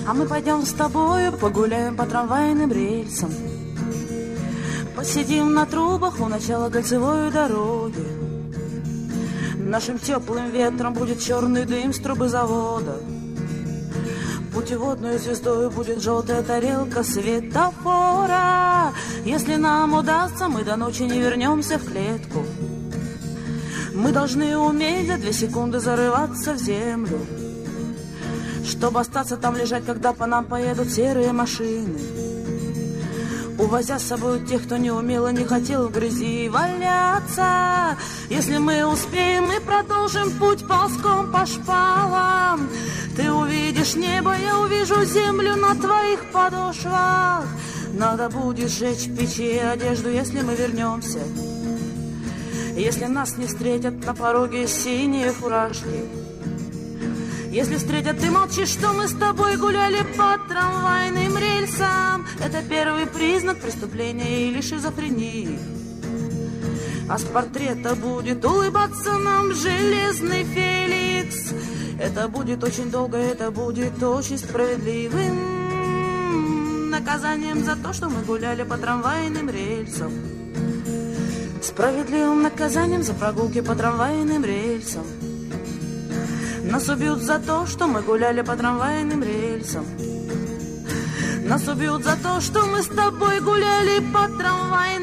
А мы пойдем с тобою, погуляем по трамвайным рельсам. Посидим на трубах у начала кольцевой дороги. Нашим теплым ветром будет черный дым с трубы завода. Путеводной звездой будет желтая тарелка светофора. Если нам удастся, мы до ночи не вернемся в клетку. Мы должны уметь за 2 секунды зарываться в землю, чтобы остаться там лежать, когда по нам поедут серые машины, увозя с собой тех, кто не умел и не хотел в грязи валяться. Если мы успеем, мы продолжим путь ползком по шпалам. Ты увидишь небо, я увижу землю на твоих подошвах. Надо будет сжечь в печи одежду, если мы вернемся. Если нас не встретят на пороге синие фуражки. Если встретят, ты молчишь, что мы с тобой гуляли по трамвайным рельсам. Это первый признак преступления или шизофрении. А с портрета будет улыбаться нам железный Феликс. Это будет очень долго, это будет очень справедливым наказанием за то, что мы гуляли по трамвайным рельсам. Справедливым наказанием за прогулки по трамвайным рельсам. Нас убьют за то, что мы гуляли по трамвайным рельсам. Нас убьют за то, что мы с тобой гуляли по трамвайным